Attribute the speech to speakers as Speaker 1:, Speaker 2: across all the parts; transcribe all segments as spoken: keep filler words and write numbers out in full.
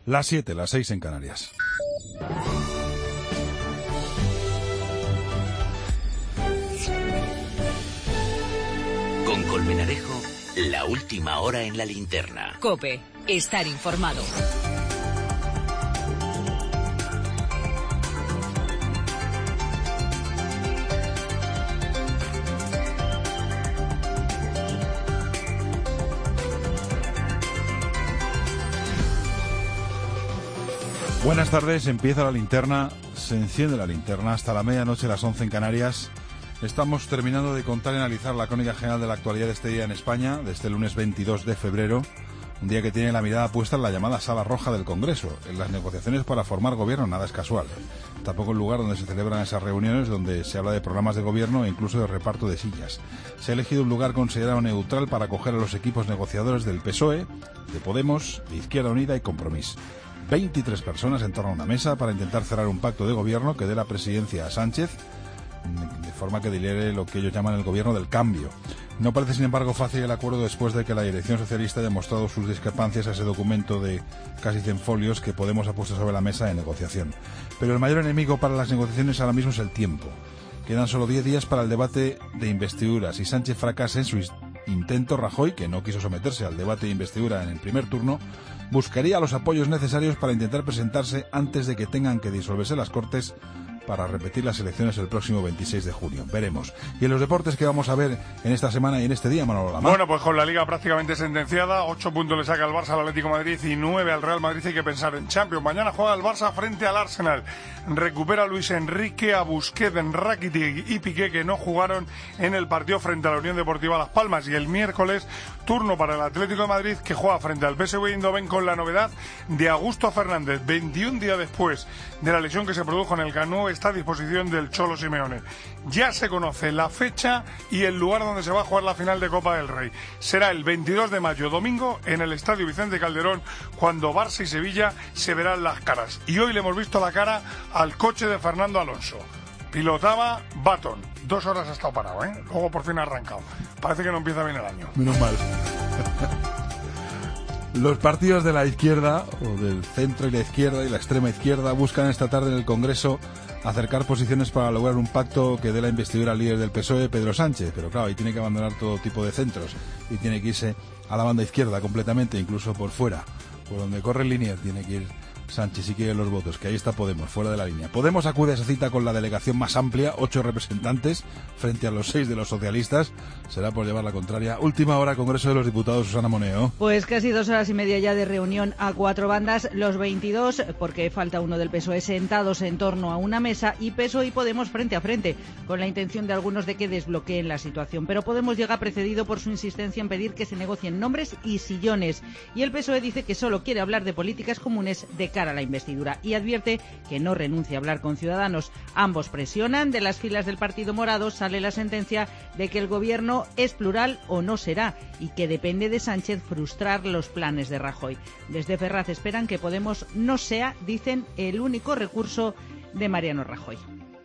Speaker 1: Las siete, las seis en Canarias.
Speaker 2: Con Colmenarejo, la última hora en la linterna.
Speaker 3: COPE, estar informado.
Speaker 1: Buenas tardes, empieza la linterna, se enciende la linterna hasta la medianoche, las once en Canarias. Estamos terminando de contar y analizar la crónica general de la actualidad de este día en España, de este lunes veintidós de febrero, un día que tiene la mirada puesta en la llamada Sala Roja del Congreso, en las negociaciones para formar gobierno. Nada es casual. Tampoco el lugar donde se celebran esas reuniones, donde se habla de programas de gobierno e incluso de reparto de sillas. Se ha elegido un lugar considerado neutral para acoger a los equipos negociadores del P S O E, de Podemos, de Izquierda Unida y Compromís. veintitrés personas en torno a una mesa para intentar cerrar un pacto de gobierno que dé la presidencia a Sánchez, de forma que lidere lo que ellos llaman el gobierno del cambio. No parece, sin embargo, fácil el acuerdo después de que la dirección socialista haya mostrado sus discrepancias a ese documento de casi cien folios que Podemos ha puesto sobre la mesa de negociación. Pero el mayor enemigo para las negociaciones ahora mismo es el tiempo. Quedan solo diez días para el debate de investidura. Si Sánchez fracasa en su intento, Rajoy, que no quiso someterse al debate de investidura en el primer turno, buscaría los apoyos necesarios para intentar presentarse antes de que tengan que disolverse las Cortes para repetir las elecciones el próximo veintiséis de junio. Veremos. Y en los deportes, ¿qué vamos a ver en esta semana y en este día, Manolo Lama?
Speaker 4: Bueno, pues con la Liga prácticamente sentenciada, ocho puntos le saca el Barça al Atlético de Madrid y nueve al Real Madrid. Hay que pensar en Champions. Mañana juega el Barça frente al Arsenal. Recupera a Luis Enrique, a Busquets, a Rakitic y Piqué, que no jugaron en el partido frente a la Unión Deportiva Las Palmas. Y el miércoles, turno para el Atlético de Madrid, que juega frente al P S V Eindhoven con la novedad de Augusto Fernández. veintiún días después de la lesión que se produjo en el Camp Nou, está a disposición del Cholo Simeone. Ya se conoce la fecha y el lugar donde se va a jugar la final de Copa del Rey. Será el veintidós de mayo, domingo, en el Estadio Vicente Calderón, cuando Barça y Sevilla se verán las caras. Y hoy le hemos visto la cara al coche de Fernando Alonso. Pilotaba Baton. Dos horas ha estado parado, ¿eh? Luego por fin ha arrancado. Parece que no empieza bien el año.
Speaker 1: Menos mal. Los partidos de la izquierda, o del centro y la izquierda y la extrema izquierda, buscan esta tarde en el Congreso acercar posiciones para lograr un pacto que dé la investidura al líder del P S O E, Pedro Sánchez. Pero claro, ahí tiene que abandonar todo tipo de centros y tiene que irse a la banda izquierda completamente, incluso por fuera. Por donde corre el Liniers tiene que ir Sánchez si quiere los votos, que ahí está Podemos, fuera de la línea. Podemos acude a esa cita con la delegación más amplia, ocho representantes, frente a los seis de los socialistas. Será por llevar la contraria. Última hora, Congreso de los Diputados, Susana Moneo.
Speaker 5: Pues casi dos horas y media ya de reunión a cuatro bandas, los veintidós, porque falta uno del P S O E, sentados en torno a una mesa, y P S O E y Podemos frente a frente, con la intención de algunos de que desbloqueen la situación. Pero Podemos llega precedido por su insistencia en pedir que se negocien nombres y sillones, y el P S O E dice que solo quiere hablar de políticas comunes de cara a la investidura y advierte que no renuncia a hablar con Ciudadanos. Ambos presionan. De las filas del Partido Morado sale la sentencia de que el gobierno es plural o no será y que depende de Sánchez frustrar los planes de Rajoy. Desde Ferraz esperan que Podemos no sea, dicen, el único recurso de Mariano Rajoy.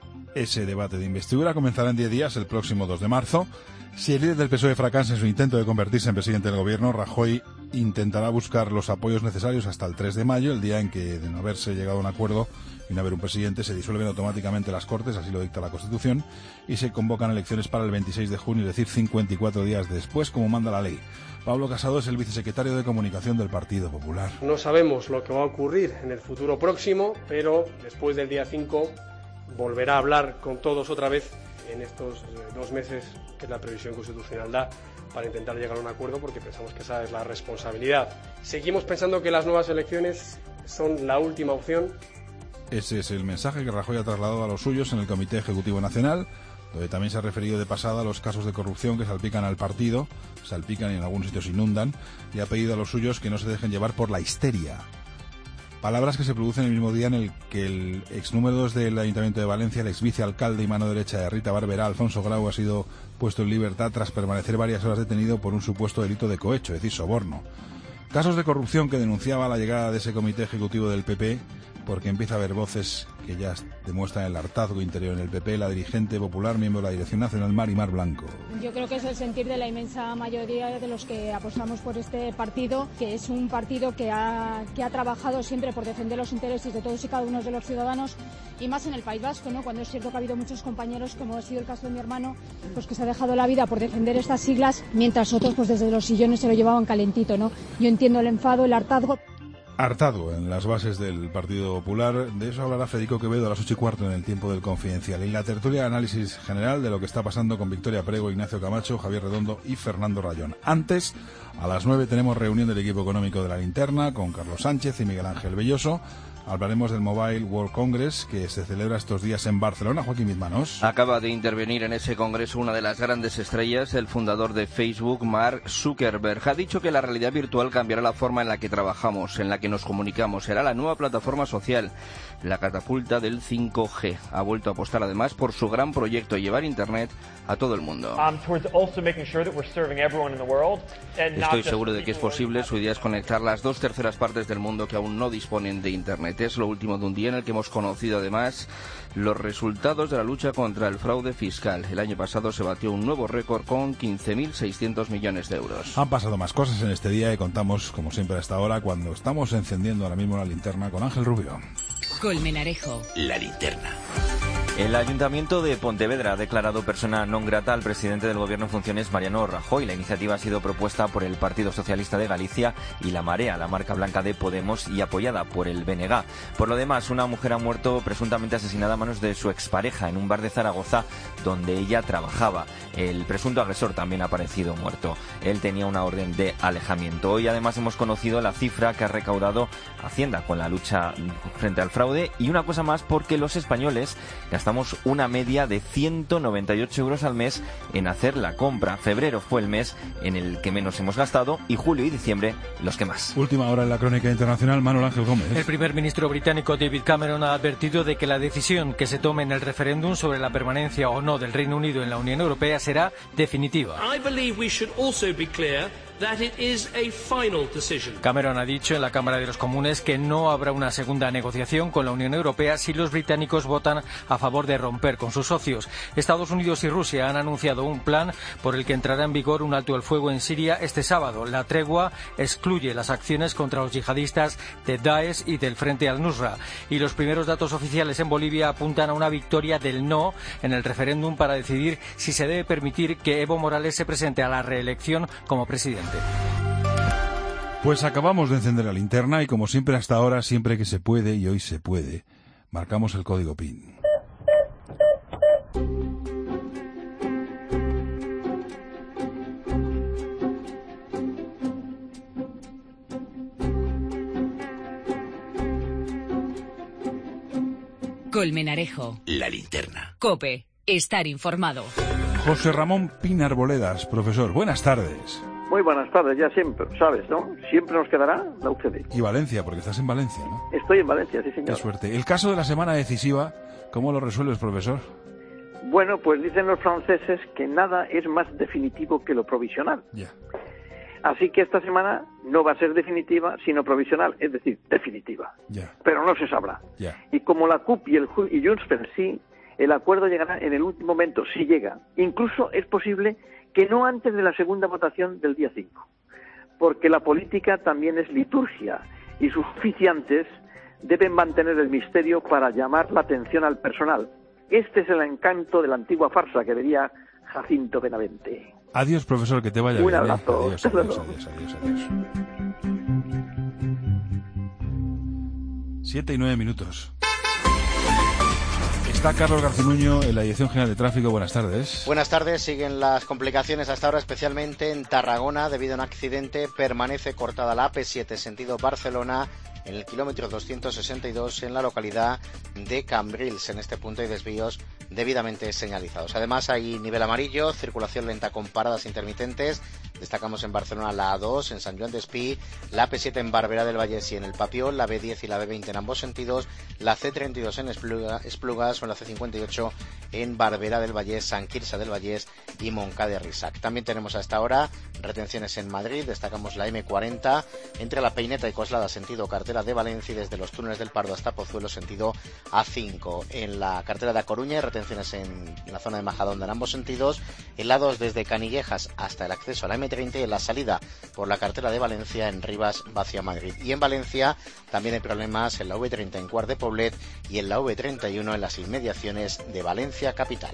Speaker 1: Ese debate de investidura comenzará en diez días, el próximo dos de marzo. Si el líder del P S O E fracasa en su intento de convertirse en presidente del gobierno, Rajoy intentará buscar los apoyos necesarios hasta el tres de mayo, el día en que, de no haberse llegado a un acuerdo y no haber un presidente, se disuelven automáticamente las Cortes, así lo dicta la Constitución, y se convocan elecciones para el veintiséis de junio, es decir, cincuenta y cuatro días después, como manda la ley. Pablo Casado es el vicesecretario de Comunicación del Partido Popular.
Speaker 6: No sabemos lo que va a ocurrir en el futuro próximo, pero después del día cinco volverá a hablar con todos otra vez en estos dos meses que la previsión constitucional da para intentar llegar a un acuerdo, porque pensamos que esa es la responsabilidad. Seguimos pensando que las nuevas elecciones son la última opción.
Speaker 1: Ese es el mensaje que Rajoy ha trasladado a los suyos en el Comité Ejecutivo Nacional, donde también se ha referido de pasada a los casos de corrupción que salpican al partido, salpican y en algunos sitios inundan, y ha pedido a los suyos que no se dejen llevar por la histeria. Palabras que se producen el mismo día en el que el ex número dos del Ayuntamiento de Valencia, el ex vicealcalde y mano derecha de Rita Barberá, Alfonso Grau, ha sido puesto en libertad tras permanecer varias horas detenido por un supuesto delito de cohecho, es decir, soborno. Casos de corrupción que denunciaba la llegada de ese comité ejecutivo del P P porque empieza a haber voces que ya demuestran el hartazgo interior en el P P. La dirigente popular, miembro de la Dirección Nacional, Mari Mar Blanco.
Speaker 7: Yo creo que es el sentir de la inmensa mayoría de los que apostamos por este partido, que es un partido que ha, que ha trabajado siempre por defender los intereses de todos y cada uno de los ciudadanos, y más en el País Vasco, ¿no? Cuando es cierto que ha habido muchos compañeros, como ha sido el caso de mi hermano, pues que se ha dejado la vida por defender estas siglas, mientras otros pues desde los sillones se lo llevaban calentito, ¿no? Yo entiendo el enfado, el hartazgo.
Speaker 1: Hartado en las bases del Partido Popular. De eso hablará Federico Quevedo a las ocho y cuarto en el Tiempo del Confidencial. Y la tertulia de análisis general de lo que está pasando con Victoria Prego, Ignacio Camacho, Javier Redondo y Fernando Rayón. Antes, a las nueve tenemos reunión del equipo económico de la Linterna con Carlos Sánchez y Miguel Ángel Belloso. Hablaremos del Mobile World Congress que se celebra estos días en Barcelona. Joaquín Mismanos.
Speaker 8: Acaba de intervenir en ese congreso una de las grandes estrellas, el fundador de Facebook, Mark Zuckerberg. Ha dicho que la realidad virtual cambiará la forma en la que trabajamos, en la que nos comunicamos. Será la nueva plataforma social, la catapulta del cinco G. Ha vuelto a apostar además por su gran proyecto, llevar Internet a todo el mundo. Estoy seguro de que es posible. Su idea es conectar las dos terceras partes del mundo que aún no disponen de Internet. Es lo último de un día en el que hemos conocido además los resultados de la lucha contra el fraude fiscal. El año pasado se batió un nuevo récord con quince mil seiscientos millones de euros.
Speaker 1: Han pasado más cosas en este día y contamos, como siempre, hasta ahora, cuando estamos encendiendo ahora mismo la linterna con Ángel Rubio.
Speaker 3: Colmenarejo.
Speaker 2: La linterna.
Speaker 9: El Ayuntamiento de Pontevedra ha declarado persona non grata al presidente del Gobierno en funciones, Mariano Rajoy. La iniciativa ha sido propuesta por el Partido Socialista de Galicia y La Marea, la marca blanca de Podemos, y apoyada por el B N G. Por lo demás, una mujer ha muerto presuntamente asesinada a manos de su expareja en un bar de Zaragoza donde ella trabajaba. El presunto agresor también ha aparecido muerto. Él tenía una orden de alejamiento. Hoy además hemos conocido la cifra que ha recaudado Hacienda con la lucha frente al fraude, y una cosa más, porque los españoles gastamos una media de ciento noventa y ocho euros al mes en hacer la compra. Febrero fue el mes en el que menos hemos gastado y julio y diciembre los que más.
Speaker 1: Última hora en la crónica internacional, Manuel Ángel Gómez.
Speaker 10: El primer ministro británico David Cameron ha advertido de que la decisión que se tome en el referéndum sobre la permanencia o no del Reino Unido en la Unión Europea será definitiva.
Speaker 11: I believe we should also be clear that it is a final decision.
Speaker 10: Cameron ha dicho en la Cámara de los Comunes que no habrá una segunda negociación con la Unión Europea si los británicos votan a favor de romper con sus socios. Estados Unidos y Rusia han anunciado un plan por el que entrará en vigor un alto el fuego en Siria este sábado. La tregua excluye las acciones contra los yihadistas de Daesh y del Frente al-Nusra. Y los primeros datos oficiales en Bolivia apuntan a una victoria del no en el referéndum para decidir si se debe permitir que Evo Morales se presente a la reelección como presidente.
Speaker 1: Pues acabamos de encender la linterna y, como siempre hasta ahora, siempre que se puede, y hoy se puede, marcamos el código P I N.
Speaker 3: Colmenarejo.
Speaker 2: La linterna.
Speaker 3: COPE. Estar informado.
Speaker 1: José Ramón Pina Arboledas, profesor, buenas tardes.
Speaker 12: Muy buenas tardes, ya siempre, sabes, ¿no? Siempre nos quedará la U C D.
Speaker 1: Y Valencia, porque estás en Valencia, ¿no?
Speaker 12: Estoy en Valencia, sí, señor.
Speaker 1: Qué suerte. El caso de la semana decisiva, ¿cómo lo resuelves, profesor?
Speaker 12: Bueno, pues dicen los franceses que nada es más definitivo que lo provisional.
Speaker 1: Ya.
Speaker 12: Así que esta semana no va a ser definitiva, sino provisional, es decir, definitiva.
Speaker 1: Ya.
Speaker 12: Pero no se sabrá.
Speaker 1: Ya.
Speaker 12: Y como la C U P y el y Junts per sí, el acuerdo llegará en el último momento, si llega. Incluso es posible que no antes de la segunda votación del día cinco, porque la política también es liturgia y sus oficiantes deben mantener el misterio para llamar la atención al personal. Este es el encanto de la antigua farsa que vería Jacinto Benavente.
Speaker 1: Adiós, profesor, que te vaya
Speaker 12: Un
Speaker 1: bien.
Speaker 12: Un abrazo.
Speaker 1: ¿eh? Adiós, adiós, adiós, adiós, adiós. Siete y nueve minutos. Está Carlos Garcinuño en la Dirección General de Tráfico. Buenas tardes.
Speaker 13: Buenas tardes. Siguen las complicaciones hasta ahora, especialmente en Tarragona. Debido a un accidente, permanece cortada la A P siete sentido Barcelona en el kilómetro doscientos sesenta y dos en la localidad de Cambrils. En este punto hay desvíos debidamente señalizados. Además hay nivel amarillo, circulación lenta con paradas intermitentes. Destacamos en Barcelona la A dos, en Sant Joan d'Espí, la A P siete en Barberá del Vallès y en el Papiol, la B diez y la B veinte en ambos sentidos, la C treinta y dos en Espluga, Esplugas o en la C cincuenta y ocho en Barberá del Vallès, Sant Quirze del Vallès y Montcada de Risac. También tenemos hasta ahora retenciones en Madrid. Destacamos la M cuarenta entre la Peineta y Coslada sentido Carter carretera de Valencia y desde los túneles del Pardo hasta Pozuelo sentido A cinco. En la carretera de A Coruña hay retenciones en la zona de Majadahonda en ambos sentidos, en la dos desde Canillejas hasta el acceso a la eme treinta y en la salida por la carretera de Valencia en Rivas hacia Madrid. Y en Valencia también hay problemas en la ve treinta en Quart de Poblet y en la ve treinta y uno en las inmediaciones de Valencia capital.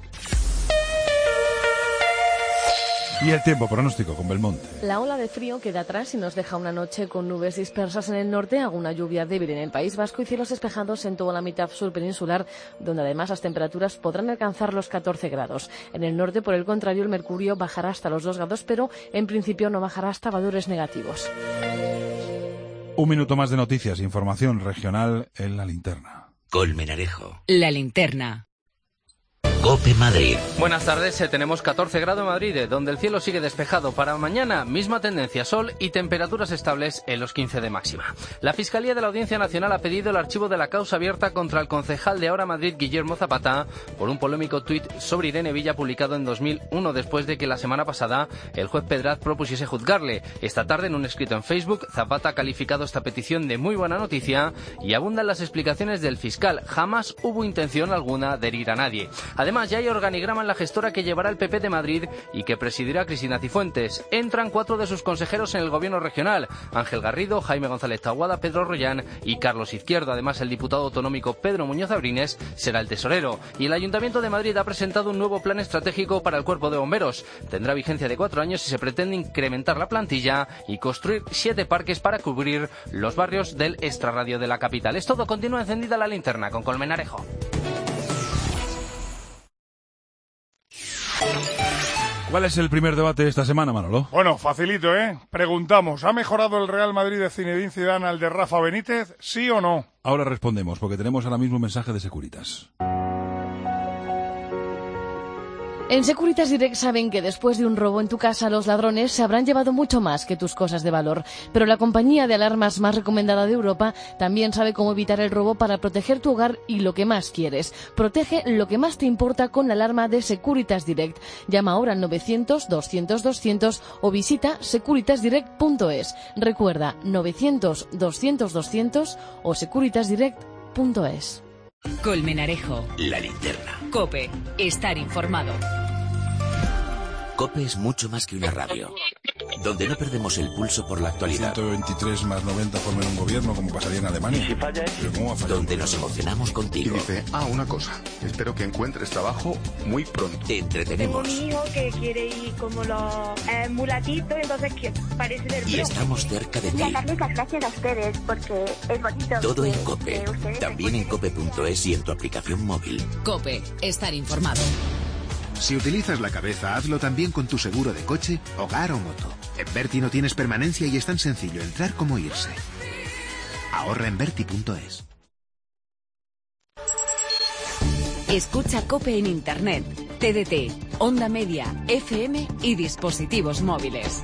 Speaker 1: Y el tiempo pronóstico con Belmonte.
Speaker 14: La ola de frío queda atrás y nos deja una noche con nubes dispersas en el norte, alguna lluvia débil en el País Vasco y cielos despejados en toda la mitad sur peninsular, donde además las temperaturas podrán alcanzar los catorce grados. En el norte, por el contrario, el mercurio bajará hasta los dos grados, pero en principio no bajará hasta valores negativos.
Speaker 1: Un minuto más de noticias e información regional en la linterna.
Speaker 2: Colmenarejo.
Speaker 3: La linterna.
Speaker 2: COPE Madrid.
Speaker 8: Buenas tardes, eh, tenemos catorce grados en Madrid, eh, donde el cielo sigue despejado. Para mañana, misma tendencia, sol y temperaturas estables en los quince de máxima. La Fiscalía de la Audiencia Nacional ha pedido el archivo de la causa abierta contra el concejal de Ahora Madrid, Guillermo Zapata, por un polémico tuit sobre Irene Villa publicado en dos mil uno, después de que la semana pasada el juez Pedraz propusiese juzgarle. Esta tarde, en un escrito en Facebook, Zapata ha calificado esta petición de muy buena noticia y abundan las explicaciones del fiscal. Jamás hubo intención alguna de herir a nadie. Además, ya hay organigrama en la gestora que llevará el P P de Madrid y que presidirá Cristina Cifuentes. Entran cuatro de sus consejeros en el gobierno regional: Ángel Garrido, Jaime González Taboada, Pedro Rollán y Carlos Izquierdo. Además, el diputado autonómico Pedro Muñoz Abrines será el tesorero. Y el Ayuntamiento de Madrid ha presentado un nuevo plan estratégico para el Cuerpo de Bomberos. Tendrá vigencia de cuatro años y se pretende incrementar la plantilla y construir siete parques para cubrir los barrios del extrarradio de la capital. Es todo, continúa encendida la linterna con Colmenarejo.
Speaker 1: ¿Cuál es el primer debate de esta semana, Manolo?
Speaker 4: Bueno, facilito, ¿eh? Preguntamos, ¿ha mejorado el Real Madrid de Zinedine Zidane al de Rafa Benítez? ¿Sí o no?
Speaker 1: Ahora respondemos, porque tenemos ahora mismo un mensaje de Securitas.
Speaker 14: En Securitas Direct saben que después de un robo en tu casa, los ladrones se habrán llevado mucho más que tus cosas de valor. Pero la compañía de alarmas más recomendada de Europa también sabe cómo evitar el robo para proteger tu hogar y lo que más quieres. Protege lo que más te importa con la alarma de Securitas Direct. Llama ahora al novecientos, doscientos, doscientos o visita securitas direct punto es. Recuerda, novecientos, doscientos, doscientos o securitas direct punto es.
Speaker 3: Colmenarejo.
Speaker 2: La linterna.
Speaker 3: COPE. Estar informado.
Speaker 2: COPE es mucho más que una radio, donde no perdemos el pulso por la actualidad.
Speaker 1: ciento veintitrés más noventa forman un gobierno, como pasaría en Alemania.
Speaker 2: ¿Y si falla
Speaker 1: Pero ¿cómo va a fallar?
Speaker 2: Donde nos emocionamos contigo.
Speaker 15: Y dice, ah, una cosa, espero que encuentres trabajo muy pronto.
Speaker 2: Te entretenemos.
Speaker 16: Tengo un hijo que quiere ir como los eh, mulatitos, entonces que parece del
Speaker 2: Y estamos cerca de ti.
Speaker 16: Y darles las gracias a ustedes, porque es bonito.
Speaker 2: Todo
Speaker 16: que,
Speaker 2: en COPE. También en cope punto es y en tu aplicación móvil.
Speaker 3: COPE. Estar informado.
Speaker 17: Si utilizas la cabeza, hazlo también con tu seguro de coche, hogar o moto. En Berti no tienes permanencia y es tan sencillo entrar como irse. Ahorra en berti punto es.
Speaker 3: Escucha COPE en Internet, T D T, Onda Media, F M y dispositivos móviles.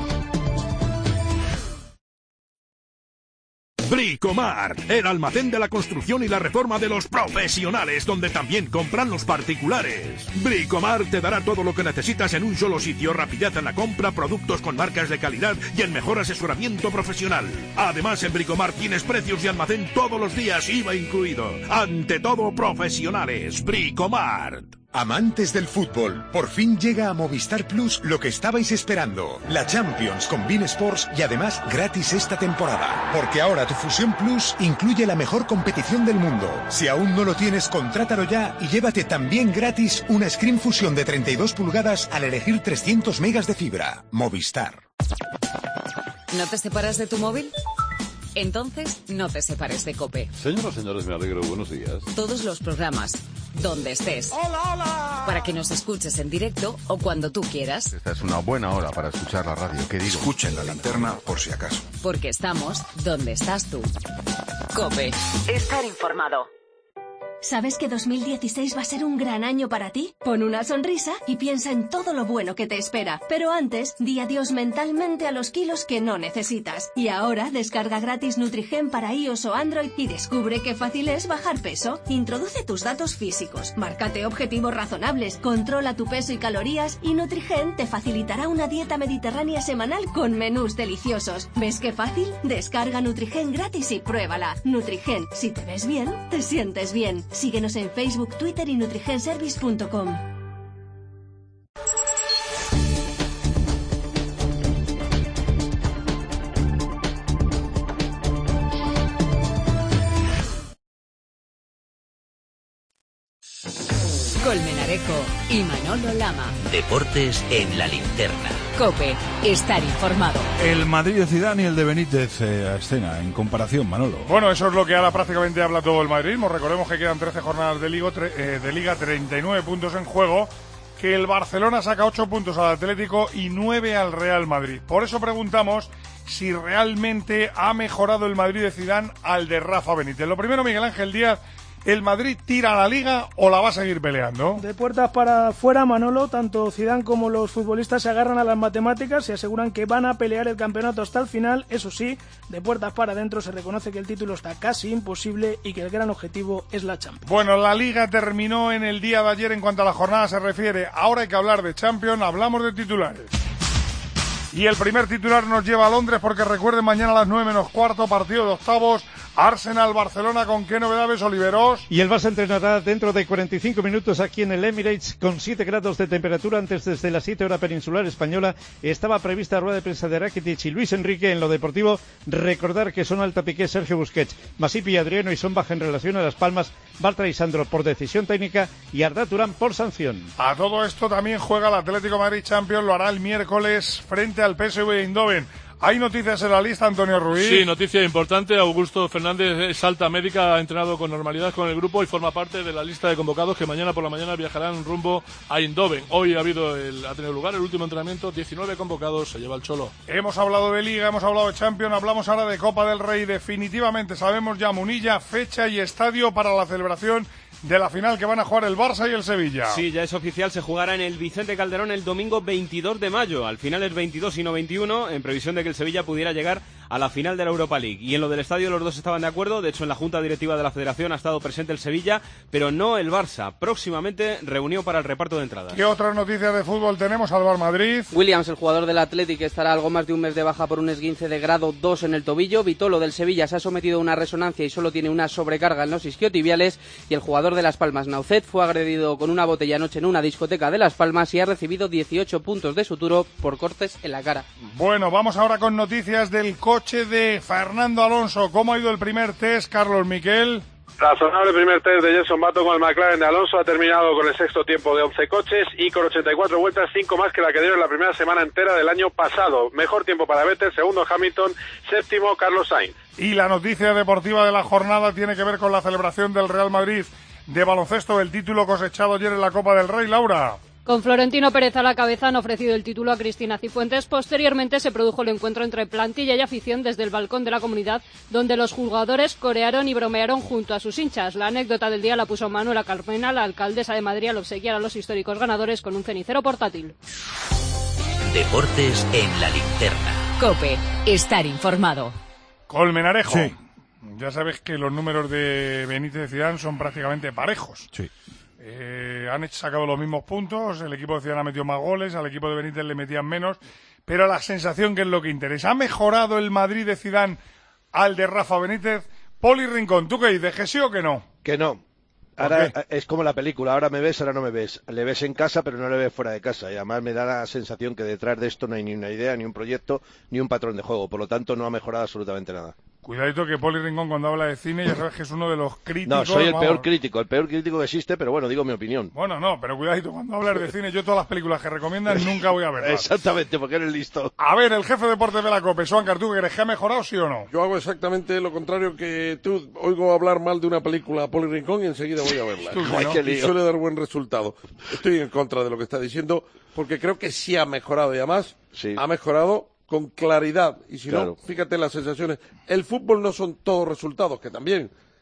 Speaker 18: Bricomart, el almacén de la construcción y la reforma de los profesionales, donde también compran los particulares. Bricomart te dará todo lo que necesitas en un solo sitio: rapidez en la compra, productos con marcas de calidad y el mejor asesoramiento profesional. Además, en Bricomart tienes precios de almacén todos los días, I V A incluido. Ante todo, profesionales. Bricomart.
Speaker 19: Amantes del fútbol, por fin llega a Movistar Plus lo que estabais esperando: la Champions con beIN Sports y además gratis esta temporada. Porque ahora tu Fusión Plus incluye la mejor competición del mundo. Si aún no lo tienes, contrátalo ya y llévate también gratis una Screen Fusion de treinta y dos pulgadas al elegir trescientos megas de fibra. Movistar.
Speaker 3: ¿No te separas de tu móvil? Entonces, no te separes de COPE.
Speaker 20: Señoras y señores, me alegro. Buenos días.
Speaker 3: Todos los programas, donde estés.
Speaker 20: ¡Hola, hola!
Speaker 3: Para que nos escuches en directo o cuando tú quieras.
Speaker 15: Esta es una buena hora para escuchar la radio. ¿Qué digo?
Speaker 19: Escuchen la linterna por si acaso.
Speaker 3: Porque estamos donde estás tú. COPE. Estar informado.
Speaker 21: ¿Sabes que dos mil dieciséis va a ser un gran año para ti? Pon una sonrisa y piensa en todo lo bueno que te espera. Pero antes, di adiós mentalmente a los kilos que no necesitas. Y ahora, descarga gratis Nutrigen para iOS o Android y descubre qué fácil es bajar peso. Introduce tus datos físicos, márcate objetivos razonables, controla tu peso y calorías y Nutrigen te facilitará una dieta mediterránea semanal con menús deliciosos. ¿Ves qué fácil? Descarga Nutrigen gratis y pruébala. Nutrigen, si te ves bien, te sientes bien. Síguenos en Facebook, Twitter y nutrigenservice punto com.
Speaker 3: Colmenarejo y Manolo Lama.
Speaker 2: Deportes en la linterna.
Speaker 3: COPE, estar informado.
Speaker 1: El Madrid de Zidane y el de Benítez eh, a escena, en comparación, Manolo.
Speaker 4: Bueno, eso es lo que ahora prácticamente habla todo el madridismo. Recordemos que quedan trece jornadas de, Liga, eh, de Liga, treinta y nueve puntos en juego, que el Barcelona saca ocho puntos al Atlético y nueve al Real Madrid. Por eso preguntamos si realmente ha mejorado el Madrid de Zidane al de Rafa Benítez. Lo primero, Miguel Ángel Díaz, ¿el Madrid tira la Liga o la va a seguir peleando?
Speaker 22: De puertas para afuera, Manolo, tanto Zidane como los futbolistas se agarran a las matemáticas y aseguran que van a pelear el campeonato hasta el final. Eso sí, de puertas para adentro se reconoce que el título está casi imposible y que el gran objetivo es la Champions.
Speaker 4: Bueno, la Liga terminó en el día de ayer en cuanto a la jornada se refiere. Ahora hay que hablar de Champions, hablamos de titulares. Y el primer titular nos lleva a Londres porque recuerden, mañana a las nueve menos cuarto, partido de octavos, Arsenal-Barcelona. ¿Con qué novedades, Oliveros?
Speaker 23: Y el Barça entrenará dentro de cuarenta y cinco minutos aquí en el Emirates con siete grados de temperatura. Antes, desde las siete hora peninsular española, estaba prevista rueda de prensa de Rakitic y Luis Enrique. En lo deportivo, recordar que son Alta Piqué, Sergio Busquets, Masip y Adriano y son baja en relación a Las Palmas, Bartra y Sandro por decisión técnica y Arda Turán por sanción.
Speaker 4: A todo esto también juega el Atlético Madrid Champions, lo hará el miércoles frente al P S V Eindhoven. ¿Hay noticias en la lista, Antonio Ruiz?
Speaker 24: Sí, noticia importante. Augusto Fernández es alta médica, ha entrenado con normalidad con el grupo y forma parte de la lista de convocados que mañana por la mañana viajarán rumbo a Eindhoven. Hoy ha habido el, ha tenido lugar el último entrenamiento, diecinueve convocados, se lleva el Cholo.
Speaker 4: Hemos hablado de Liga, hemos hablado de Champions, hablamos ahora de Copa del Rey. Definitivamente sabemos ya Munilla, fecha y estadio para la celebración de la final que van a jugar el Barça y el Sevilla.
Speaker 25: Sí, ya es oficial, se jugará en el Vicente Calderón el domingo veintidós de mayo. Al final es veintidós y no veintiuno, en previsión de que el Sevilla pudiera llegar a la final de la Europa League. Y en lo del estadio los dos estaban de acuerdo, de hecho en la Junta Directiva de la Federación ha estado presente el Sevilla, pero no el Barça. Próximamente reunión para el reparto de entradas.
Speaker 4: ¿Qué otras noticias de fútbol tenemos, Alvar Madrid?
Speaker 26: Williams, el jugador del Athletic, estará algo más de un mes de baja por un esguince de grado dos en el tobillo. Vitolo del Sevilla se ha sometido a una resonancia y solo tiene una sobrecarga en los isquiotibiales. Y el jugador de Las Palmas, Naucet, fue agredido con una botella anoche en una discoteca de Las Palmas y ha recibido dieciocho puntos de suturo por cortes en la cara.
Speaker 4: Bueno, vamos ahora con noticias del coche de Fernando Alonso. ¿Cómo ha ido el primer test, Carlos Miquel?
Speaker 27: Razonable primer test de Jenson Button con el McLaren de Alonso, ha terminado con el sexto tiempo de once coches y con ochenta y cuatro vueltas, cinco más que la que dieron la primera semana entera del año pasado. Mejor tiempo para Vettel, segundo Hamilton, séptimo Carlos Sainz.
Speaker 4: Y la noticia deportiva de la jornada tiene que ver con la celebración del Real Madrid de baloncesto, el título cosechado ayer en la Copa del Rey. Laura.
Speaker 28: Con Florentino Pérez a la cabeza han ofrecido el título a Cristina Cifuentes. Posteriormente se produjo el encuentro entre plantilla y afición desde el balcón de la comunidad, donde los jugadores corearon y bromearon junto a sus hinchas. La anécdota del día la puso Manuela Carmena, la alcaldesa de Madrid, al obsequiar a los históricos ganadores con un cenicero portátil.
Speaker 2: Deportes en la linterna.
Speaker 3: COPE, estar informado.
Speaker 4: Colmenarejo.
Speaker 1: Sí.
Speaker 4: Ya sabes que los números de Benítez y Zidane son prácticamente parejos.
Speaker 1: Sí.
Speaker 4: Eh, han sacado los mismos puntos, el equipo de Zidane ha metido más goles, al equipo de Benítez le metían menos, pero la sensación que es lo que interesa. ¿Ha mejorado el Madrid de Zidane al de Rafa Benítez? Poli Rincón, ¿tú qué dices? ¿Que sí o que no?
Speaker 29: Que no. Ahora es como la película, ahora me ves, ahora no me ves. Le ves en casa, pero no le ves fuera de casa. Y además me da la sensación que detrás de esto no hay ni una idea, ni un proyecto, ni un patrón de juego. Por lo tanto, no ha mejorado absolutamente nada.
Speaker 4: Cuidadito que Poli Rincón cuando habla de cine ya sabes que es uno de los críticos.
Speaker 29: No, soy el
Speaker 4: vamos.
Speaker 29: peor crítico, el peor crítico que existe, pero bueno, digo mi opinión.
Speaker 4: Bueno, no, pero cuidadito cuando hablas de cine, yo todas las películas que recomiendan nunca voy a verlas.
Speaker 29: Exactamente, porque eres listo.
Speaker 4: A ver, el jefe de deportes de la COPE, Suáncar, ¿tú crees que ha mejorado, sí o no?
Speaker 30: Yo hago exactamente lo contrario que tú. Oigo hablar mal de una película a Poli Rincón y enseguida voy a verla.
Speaker 4: Tú,
Speaker 29: Ay,
Speaker 4: ¿no?
Speaker 29: qué lío.
Speaker 30: Y suele dar buen resultado. Estoy en contra de lo que está diciendo, porque creo que sí ha mejorado y además
Speaker 29: sí.
Speaker 30: ha mejorado con claridad. Y si
Speaker 29: claro.
Speaker 30: no, fíjate las sensaciones. El fútbol no son todos resultados, que también,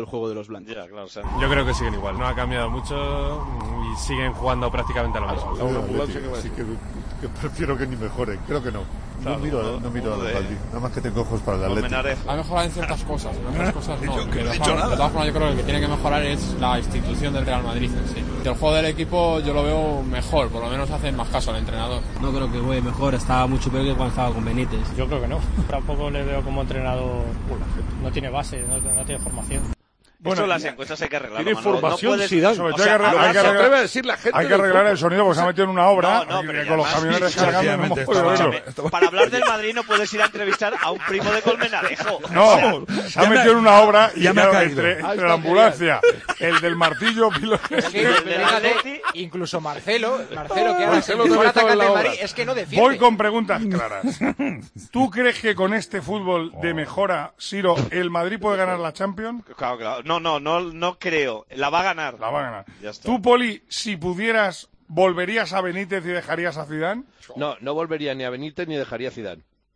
Speaker 25: del juego de los blancos.
Speaker 6: Ya, claro, o sea,
Speaker 7: yo creo que siguen igual, no ha cambiado mucho y siguen jugando prácticamente a lo mismo.
Speaker 8: Así que, que prefiero que ni mejoren, creo que no. No miro, no miro a los Valdi, nada más que tengo ojos para el Atlético.
Speaker 9: Ha mejorado en ciertas cosas, en otras cosas no.
Speaker 8: Yo que
Speaker 9: de,
Speaker 8: no he
Speaker 9: todas
Speaker 8: dicho
Speaker 9: formas,
Speaker 8: nada.
Speaker 9: de todas formas, yo creo que el que tiene que mejorar es la institución del Real Madrid en sí. Y el juego del equipo yo lo veo mejor, por lo menos hacen más caso al entrenador.
Speaker 10: No creo que juegue mejor, estaba mucho peor que cuando estaba con Benítez.
Speaker 11: Yo creo que no. Tampoco le veo como entrenador. No tiene base, no, no tiene formación.
Speaker 6: Bueno, eso las encuestas hay que arreglar.
Speaker 30: Tiene formación
Speaker 6: no
Speaker 30: Zidane.
Speaker 6: Sobre
Speaker 30: o sea,
Speaker 6: hay que
Speaker 30: lo que se
Speaker 6: arreglar,
Speaker 30: atreve a decir la gente
Speaker 4: hay que arreglar el sonido porque se ha metido en una obra
Speaker 6: no, no, pero
Speaker 4: y con los camiones descargando no hemos podido verlo.
Speaker 6: Para hablar del Madrid no puedes ir a entrevistar a un primo de Colmenarejo.
Speaker 4: No, se ha metido en una obra y
Speaker 1: ya me ha caído.
Speaker 4: entre, entre la ambulancia, el del martillo,
Speaker 5: Es que,
Speaker 6: el del
Speaker 5: fíjate, incluso Marcelo, Marcelo que ahora es el
Speaker 4: Marcelo
Speaker 5: mejor
Speaker 4: también estaba en
Speaker 5: atacante
Speaker 4: la
Speaker 5: del
Speaker 4: obra.
Speaker 5: Madrid, es que no defiende.
Speaker 4: Voy con preguntas claras. ¿Tú crees que con este fútbol de mejora, Siro, el Madrid puede ganar la Champions?
Speaker 6: Claro, claro. No, no, no, no creo. La va a ganar.
Speaker 4: La va a ganar.
Speaker 6: Ya está.
Speaker 4: Tú, Poli, si pudieras, ¿volverías a Benítez y dejarías a Zidane?
Speaker 29: No, no volvería ni a Benítez ni dejaría a Zidane.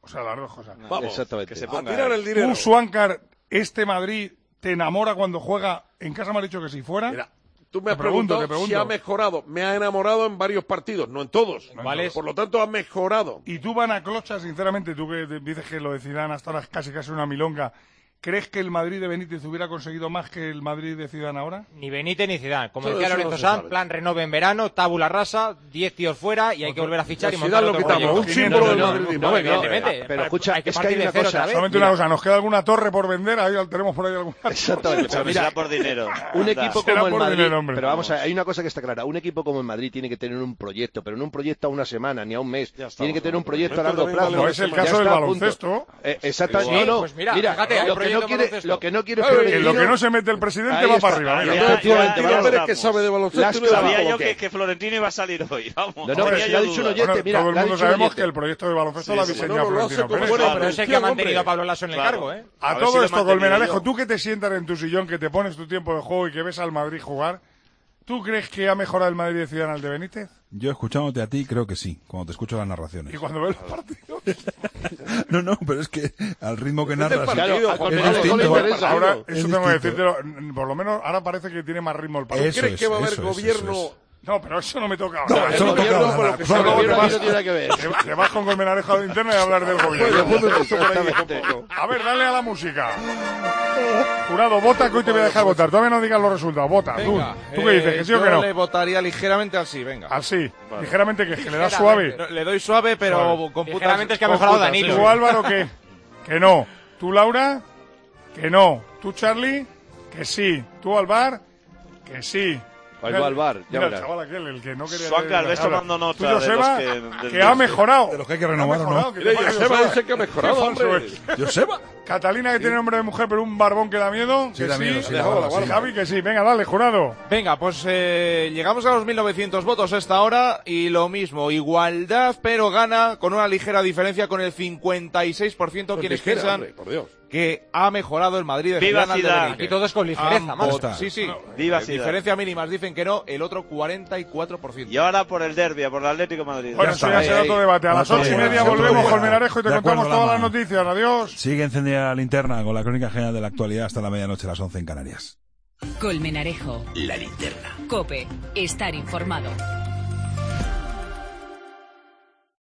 Speaker 4: O sea, las dos cosas.
Speaker 30: Vamos,
Speaker 29: exactamente.
Speaker 30: que se ponga a tirar el dinero.
Speaker 4: ¿Tú, Suáncar, este Madrid te enamora cuando juega? En casa me has dicho que si fuera.
Speaker 30: Mira, tú me has
Speaker 4: te pregunto,
Speaker 30: preguntado
Speaker 4: te pregunto.
Speaker 30: si ha mejorado. Me ha enamorado en varios partidos, no en todos.
Speaker 4: No en ¿Vale? todos.
Speaker 30: Por lo tanto, ha mejorado.
Speaker 4: Y tú, Banaclocha, sinceramente, tú que dices que lo de Zidane hasta ahora es casi casi una milonga, ¿crees que el Madrid de Benítez hubiera conseguido más que el Madrid de Zidane ahora?
Speaker 5: Ni Benítez ni Zidane. Como
Speaker 30: Todo
Speaker 5: decía
Speaker 30: eso no
Speaker 5: Lorenzo
Speaker 30: se
Speaker 5: Sanz,
Speaker 30: sabe.
Speaker 5: plan renove en verano, tábula rasa, diez tíos fuera y hay que volver a fichar y
Speaker 30: Pues
Speaker 5: montar
Speaker 30: Zidane
Speaker 5: otro
Speaker 30: lo quitamos,
Speaker 5: proyecto.
Speaker 30: un símbolo del
Speaker 5: No, no,
Speaker 30: madridismo.
Speaker 5: no,
Speaker 30: No,
Speaker 5: evidentemente.
Speaker 29: pero escucha,
Speaker 5: hay que
Speaker 29: es que
Speaker 5: partir
Speaker 29: hay una
Speaker 5: de cero
Speaker 29: cosa-
Speaker 5: otra vez.
Speaker 4: Solamente
Speaker 29: Mira.
Speaker 4: una cosa, nos queda alguna torre por vender, ahí tenemos por ahí alguna.
Speaker 29: Exactamente, pero mira,
Speaker 6: será por dinero.
Speaker 29: un equipo
Speaker 4: Será
Speaker 29: como el
Speaker 4: por
Speaker 29: Madrid,
Speaker 4: dinero, hombre.
Speaker 29: pero vamos a
Speaker 4: Vamos.
Speaker 29: ver, hay una cosa que está clara, un equipo como el Madrid tiene que tener un proyecto, pero no un proyecto a una semana ni a un mes, tiene que tener un proyecto a largo plazo.
Speaker 4: No es el
Speaker 29: Ya
Speaker 4: caso del
Speaker 29: está, punto.
Speaker 4: baloncesto.
Speaker 29: Eh, exactamente,
Speaker 4: Sí,
Speaker 29: no, no,
Speaker 4: pues mira,
Speaker 29: mira,
Speaker 4: fíjate, hay
Speaker 29: lo que
Speaker 4: proyecto
Speaker 29: no
Speaker 4: de
Speaker 29: quiere,
Speaker 4: baloncesto.
Speaker 29: lo que no quiere
Speaker 4: Claro,
Speaker 29: Florentino,
Speaker 4: en lo que no se mete el presidente
Speaker 29: ahí
Speaker 4: va
Speaker 29: está.
Speaker 4: para arriba. Mira.
Speaker 29: Ya,
Speaker 30: Ya,
Speaker 29: efectivamente,
Speaker 30: ya,
Speaker 29: vamos.
Speaker 30: ya verás que sabe de baloncesto.
Speaker 29: Las
Speaker 30: y no de
Speaker 6: Sabía
Speaker 30: fútbol.
Speaker 6: yo que, que Florentino iba a salir hoy, vamos.
Speaker 29: No, no,
Speaker 6: Tenía
Speaker 29: pero si
Speaker 6: yo
Speaker 29: lo ha dicho un
Speaker 6: dudas.
Speaker 29: oyente,
Speaker 4: Bueno,
Speaker 29: mira,
Speaker 4: todo el
Speaker 29: lo ha
Speaker 4: mundo
Speaker 29: dicho un
Speaker 4: sabemos
Speaker 29: oyente.
Speaker 4: que el proyecto de baloncesto
Speaker 30: Sí,
Speaker 4: lo ha
Speaker 30: sí,
Speaker 4: diseñado
Speaker 30: Manolo, lo hace
Speaker 4: Florentino
Speaker 30: como
Speaker 4: Pérez.
Speaker 30: buena
Speaker 5: Bueno, pero es el que ha
Speaker 30: hombre.
Speaker 5: mantenido a Pablo Lasso en el
Speaker 6: Claro.
Speaker 5: cargo, ¿eh?
Speaker 4: A
Speaker 6: A ver
Speaker 4: todo
Speaker 6: si lo
Speaker 4: esto,
Speaker 6: mantenía
Speaker 4: Colmenarejo,
Speaker 6: yo.
Speaker 4: tú que te sientas en tu sillón, que te pones tu tiempo de juego y que ves al Madrid jugar, ¿tú crees que ha mejorado el Madrid de Zidane al de Benítez?
Speaker 1: Yo escuchándote a ti creo que sí, cuando te escucho las narraciones.
Speaker 4: Y cuando ves los partidos.
Speaker 1: No, no, pero es que al ritmo que narras
Speaker 30: Claro,
Speaker 1: es
Speaker 30: a Colmenarejo
Speaker 1: distinto.
Speaker 30: le interesa.
Speaker 4: Ahora,
Speaker 30: Es
Speaker 4: eso
Speaker 1: distinto.
Speaker 4: tengo que decírtelo, por lo menos ahora parece que tiene más ritmo el partido.
Speaker 1: Eso
Speaker 30: ¿Crees
Speaker 1: es,
Speaker 30: que va a haber
Speaker 1: eso es,
Speaker 30: gobierno?
Speaker 1: eso es.
Speaker 4: No, pero eso no me toca
Speaker 1: No,
Speaker 4: ahora.
Speaker 1: eso no
Speaker 30: el
Speaker 1: toca
Speaker 30: gobierno,
Speaker 1: ahora.
Speaker 30: por lo que
Speaker 4: Eso
Speaker 30: sea, el
Speaker 4: luego te
Speaker 30: gobierno
Speaker 4: vas-
Speaker 30: no tiene nada que ver.
Speaker 4: Te, te vas con Colmenarejo a la interna y a hablar del
Speaker 30: Pues le
Speaker 4: gobierno.
Speaker 30: pones esto por ahí tampoco.
Speaker 4: A ver, dale a la música. Jurado, vota que hoy te voy a dejar votar. Todavía no digas los resultados. Vota. Tú,
Speaker 12: Venga,
Speaker 4: ¿tú qué dices?
Speaker 12: eh,
Speaker 4: ¿Que sí o que
Speaker 12: yo
Speaker 4: no?
Speaker 12: le votaría ligeramente al sí, venga.
Speaker 4: Al sí. Ligeramente que, que le das suave.
Speaker 12: No, le doy suave, pero
Speaker 4: Suave.
Speaker 12: con putas...
Speaker 5: Ligeramente es que ha
Speaker 12: con
Speaker 5: mejorado
Speaker 12: putas,
Speaker 5: Danilo.
Speaker 12: sí.
Speaker 4: ¿Tú, Álvaro, qué? Que no. ¿Tú, Laura? Que no. ¿Tú, Charlie? Que sí. ¿Tú, Alvar? Que sí.
Speaker 29: Oigo al bar, ya
Speaker 4: Mira, el
Speaker 29: verás.
Speaker 4: chaval aquel, el que no quería...
Speaker 6: Suáncar, ves
Speaker 4: Ahora,
Speaker 6: tomando nota
Speaker 4: tú,
Speaker 6: de los
Speaker 4: Joseba,
Speaker 6: que-
Speaker 4: que,
Speaker 6: del-
Speaker 4: ha mejorado.
Speaker 1: De los que hay que renovar,
Speaker 4: Ha
Speaker 1: ¿o
Speaker 4: mejorado,
Speaker 1: no?
Speaker 4: que
Speaker 30: Mire,
Speaker 4: te pasa,
Speaker 30: Joseba
Speaker 4: Joseba.
Speaker 30: dice que ha mejorado,
Speaker 4: Qué falso
Speaker 30: hombre.
Speaker 4: es.
Speaker 1: Joseba.
Speaker 4: Catalina, que tiene nombre de mujer, pero un barbón que da miedo.
Speaker 1: Sí,
Speaker 4: que
Speaker 1: da miedo,
Speaker 4: sí.
Speaker 1: sí,
Speaker 30: da miedo,
Speaker 4: Y
Speaker 30: sí.
Speaker 4: Javi, que sí. Venga, dale, jurado.
Speaker 12: Venga, pues eh, llegamos a los mil novecientos votos a esta hora y lo mismo, igualdad, pero gana con una ligera diferencia con el cincuenta y seis por ciento
Speaker 30: Pues
Speaker 12: quienes
Speaker 30: ligera,
Speaker 12: piensan
Speaker 30: hombre, por Dios.
Speaker 12: que ha mejorado el Madrid de
Speaker 6: ¡Viva
Speaker 12: Zidane al de
Speaker 6: Zidane!
Speaker 12: Benítez.
Speaker 5: Aquí todo es con ligereza,
Speaker 12: Han
Speaker 5: macho.
Speaker 12: votado- Sí, sí.
Speaker 6: Viva
Speaker 12: Eh,
Speaker 6: Zidane.
Speaker 12: Diferencia mínimas dicen que no, el otro cuarenta y cuatro por ciento.
Speaker 6: Y ahora por el derbi, por el Atlético de Madrid.
Speaker 4: Bueno,
Speaker 1: Ya
Speaker 4: eso
Speaker 1: está,
Speaker 4: ya será
Speaker 12: ahí,
Speaker 4: otro debate. A
Speaker 1: ahí.
Speaker 4: las ocho y
Speaker 1: Otro
Speaker 4: media
Speaker 1: día,
Speaker 4: volvemos,
Speaker 1: otro día.
Speaker 4: Colmenarejo, y te
Speaker 1: De
Speaker 4: contamos
Speaker 1: acuerdo,
Speaker 4: todas las
Speaker 1: Lama.
Speaker 4: noticias. Adiós.
Speaker 1: Sigue encendida la linterna con la crónica general de la actualidad hasta la medianoche, las once en Canarias.
Speaker 3: Colmenarejo.
Speaker 2: La linterna.
Speaker 3: Cope. Estar informado.